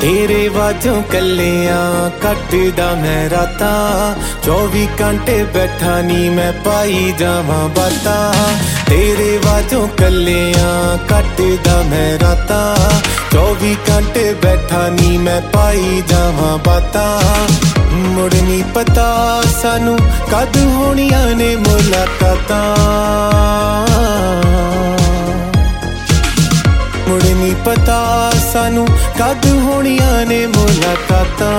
तेरे वाजों कलियां कटदा मैं रातां 24 घंटे बैठा नी मैं पाई जावां बातां तेरे वाजों कलियां कटदा मैं रातां 24 घंटे बैठा नी मैं पाई जावां बातां मुड़ नी पता सानू कद होणियां ने मुलाकातां मुड़ नी पता सानू कद होणियां ने मुलाकातां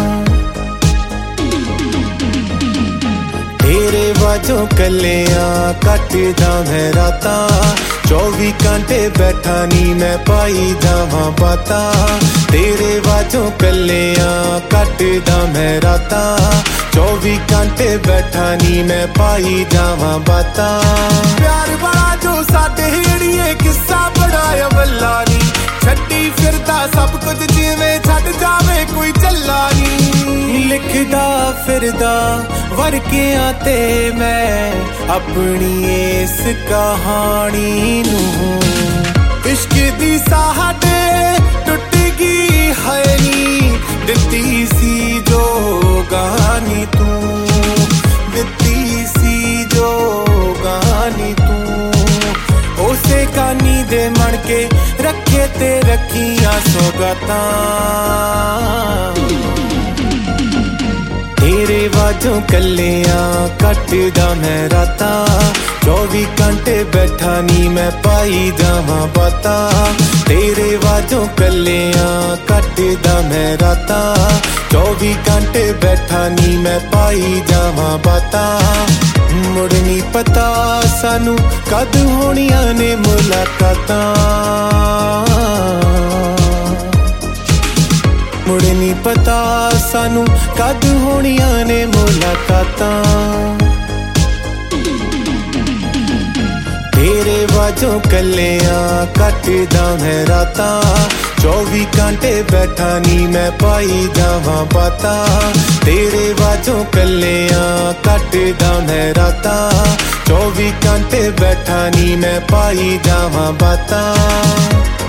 तेरे वाजों कलियां कटदा मैं रातां 24 घंटे बैठा नी मैं पाई जावां बातां तेरे वाजों कलियां कटदा मैं रातां 24 घंटे बैठा नी मैं पाई जावां बातां प्यार बड़ा जो साडे हेड़िए किस्सा बड़ा अवला नी छड्डी फिरदा सब कुछ जिवें छड्ड जावे कोई चला नी लिखदा फिरदा वर्कियां ते मैं अपनी इस कहानी नूं इश्क दी साडे टुट गई है नी दित्ती सी जो गानी तू दित्ती सी जो गानी तू उसे गानी दे मन के रखे ते रखियां सौगातां तेरे वाजों कलियां कटदा मैं रातां 24 घंटे बैठा नी मैं पाई जावां बातां तेरे वाजों कलियां कटदा मैं रातां 24 घंटे बैठा नी मैं पाई जावां बातां मुड़ नी पता सानू कद होणियां ने मुलाकातां मुड़ नी पता सानू कद होणियां ने मुलाकातां तेरे वाजों कलियां कटदा मैं रातां 24 घंटे बैठा नी मैं पाई जावां बातां तेरे वाजों कलियां कटदा मैं रातां 24 घंटे बैठा नी मैं पाई जावां बातां